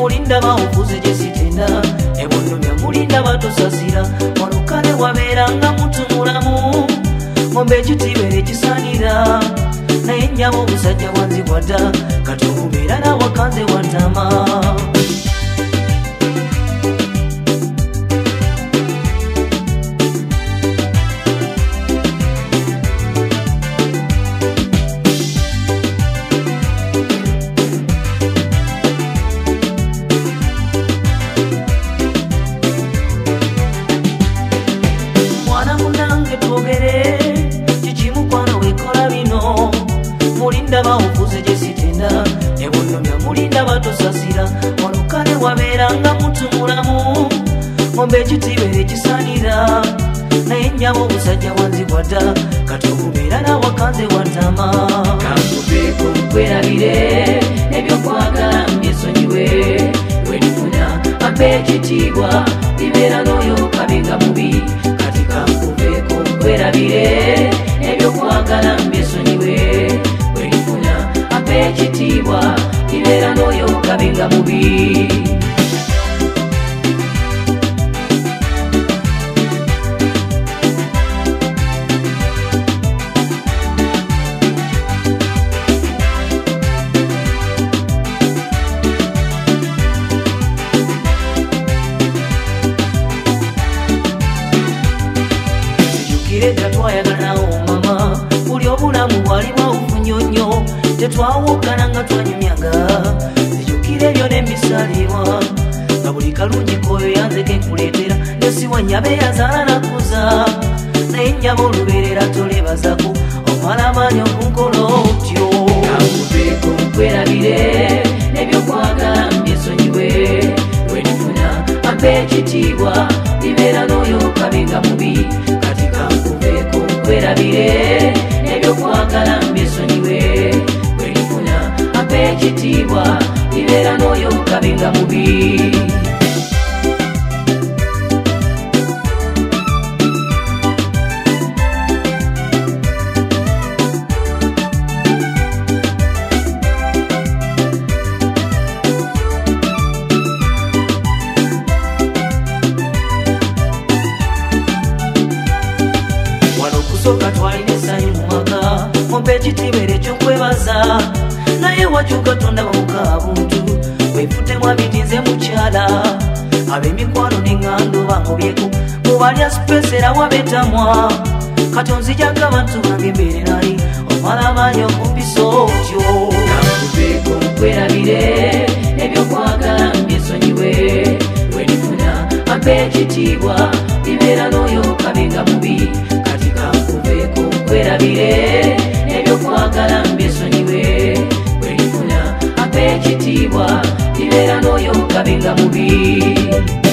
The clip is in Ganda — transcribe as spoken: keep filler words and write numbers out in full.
mulinda bawufuze gyesitenda ebunumya mulinda batosasira wano kale wabeeranga muntu mulamu ngombe ekitibere kisanira naye nnyabo obusajja bwanzibwa dda kati okubeera nawakanze watama mulinda bawufuze gyesitenda ebunumya mulinda batosasira wano kale wabeeranga muntu mulamu ngombe ekitibere kisanira naye nnyabo obusajja bwanzibwa dda kati okubeera nawakanze watama kankuveeko nkwerabire ebyokwagala mbyesonyiwe wenifuna ampe ekitiibwa bibeera n'oyo kabinga mubi kati kankuveeko nkwerabire ebyokwagala mbyesonyiwe ekitiibwa kibeera n'oyo kabinga mubi sijukire dda twayagalawo mama buli obulamu bwali bwawufunyonyo tetwawukana nga twanyumyaga zijukire ebyo n'emisalirwa nga buli kalungi koyo yanzeka enkuleetera nesiwa nnyaba eyazaala nakuza naye nnyaba olubeerera tolebazako omala amaanyi okunkola otyo kankuveeko nkwerabire nebyokwagala mbyesonyiwe wenifuna ampe ekitiibwa bibeera n'oyo kabinga mubi kati kankuveeko nkwerabire nebyokwagala mbyesonyiwe ekitiibwa kibeera n'oyo kabinga mubi wano okusooka twalina essanyu mu maka ompe ekitibere ekyokwebaza naye wakyuka tondaba mukabuntu wefutemu abitinze mukyala ab'emikwano n'eŋŋando bangobyeko mubalya sipesera wabetamwa kati onzijaga abantu bange mbeererali omala amaanyi okumpisa otyo kankuveeko nkwerabire ebyokwagala mbyesonyiwe wenifuna ampe ekitiibwa bibeera n'oyo kabinga mubi kati kankuveeko nkwerabire ebyokwagala mbyesonyiwe ekitiibwa kibeera n'oyo kabinga mubi